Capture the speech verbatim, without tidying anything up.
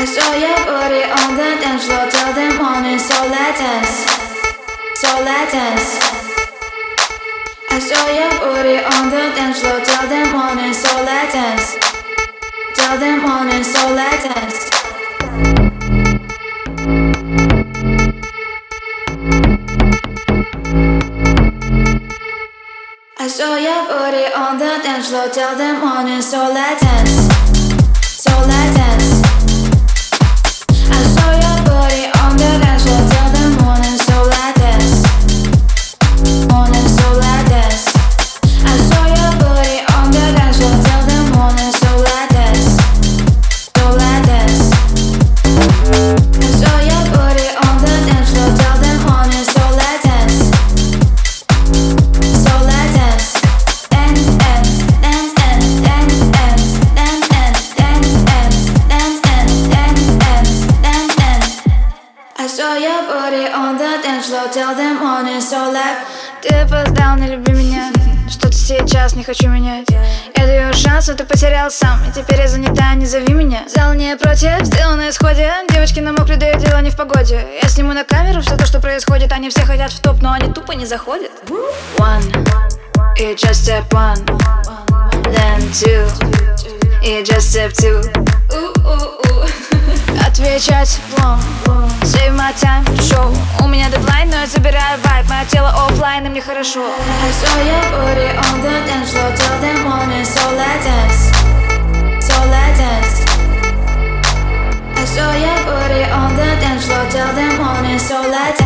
I saw your booty on the dance floor till the morning, so let's dance, so let's dance. I saw your booty on the dance floor till the morning, so let's dance, till the morning, so let's dance. I saw your booty on the dance floor till the morning, so let's dance, so let's dance. I saw your booty on the dance floor till the morning, so let's dance, morning, so let's dance. I saw your booty on the dance floor till the morning, so let's dance, so let's dance. I saw your booty on the dance floor till the morning, so let's dance, so let's dance. Dance, dance, dance, dance, dance, dance, dance, dance, dance, dance, dance, dance, dance, dance, dance. I saw your booty on the dance floor till the morning, so let's. Ты опоздал, не люби меня. Что-то сейчас не хочу менять. Я даю шанс, но ты потерял сам. И теперь я занята, не зови меня. Зал не против, сделано на исходе. Девочки на мокрой, да и дело не в погоде. Я сниму на камеру все то, что происходит. Они все хотят в топ, но они тупо не заходят. One, и just step one. Then two, и just step two. Отвечать плом. Save my time, show. У меня дедлайн, но я забираю вайб. Мое тело оффлайн, и мне хорошо. I saw your booty on the dance floor till the morning, so let's dance, so let's dance. I saw your booty on the dance floor till the morning, so let's